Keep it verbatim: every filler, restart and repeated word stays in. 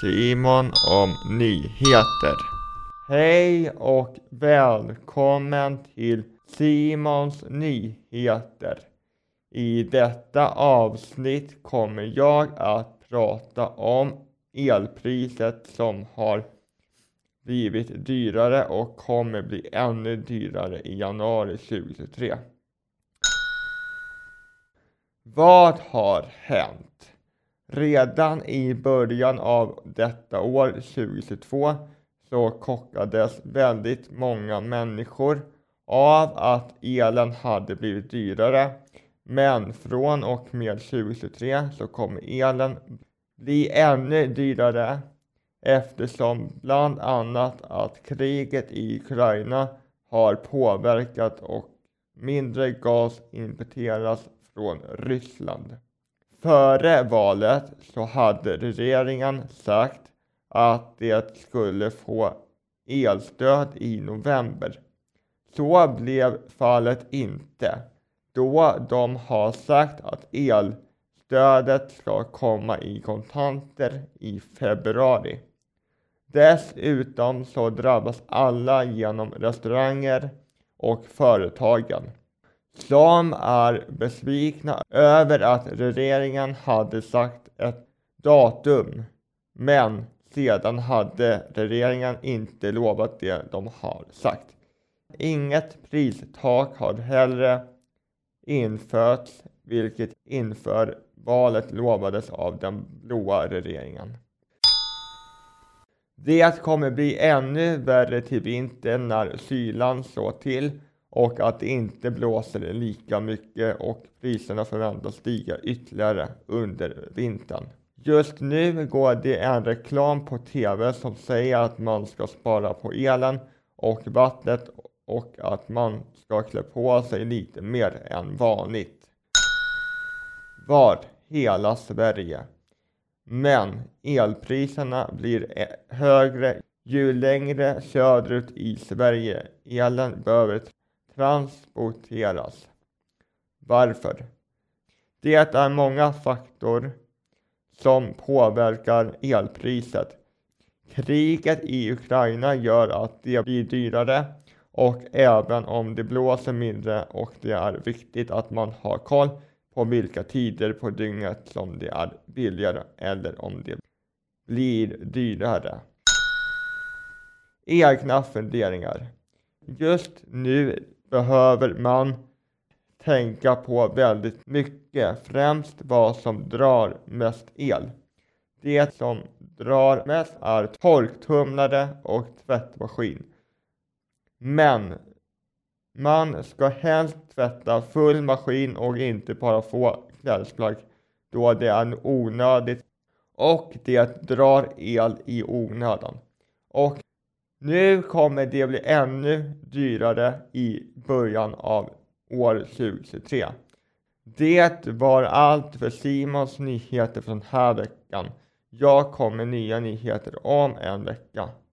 Simon om nyheter. Hej och välkommen till Simons nyheter. I detta avsnitt kommer jag att prata om elpriset som har blivit dyrare och kommer bli ännu dyrare i januari tjugohundratjugotre. Vad har hänt? Redan i början av detta år tjugohundratjugotvå så chockades väldigt många människor av att elen hade blivit dyrare. Men från och med tjugohundratjugotre så kommer elen bli ännu dyrare eftersom bland annat att kriget i Ukraina har påverkat och mindre gas importeras från Ryssland. Före valet så hade regeringen sagt att det skulle få elstöd i november. Så blev fallet inte, då de har sagt att elstödet ska komma i kontanter i februari. Dessutom så drabbas alla genom restauranger och företagen som är besvikna över att regeringen hade sagt ett datum, men sedan hade regeringen inte lovat det de har sagt. Inget pristak har heller införts, vilket inför valet lovades av den blåa regeringen. Det kommer bli ännu värre till vintern när kylan slår till och att det inte blåser lika mycket och priserna förväntas stiga ytterligare under vintern. Just nu går det en reklam på tv som säger att man ska spara på elen och vattnet och att man ska klä på sig lite mer än vanligt. Var hela Sverige. Men elpriserna blir högre ju längre söderut i Sverige elen behöver transporteras. Varför? Det är många faktorer som påverkar elpriset. Kriget i Ukraina gör att det blir dyrare och även om det blåser mindre, och det är viktigt att man har koll på vilka tider på dygnet som det är billigare eller om det blir dyrare. Egna funderingar. Just nu behöver man tänka på väldigt mycket, främst vad som drar mest el. Det som drar mest är torktumlare och tvättmaskin. Men man ska helst tvätta full maskin och inte bara få klädesplagg, då det är onödigt och det drar el i onödan. Och nu kommer det bli ännu dyrare i början av år tjugohundratjugotre. Det var allt för Simons nyheter från den här veckan. Jag kommer nya nyheter om en vecka.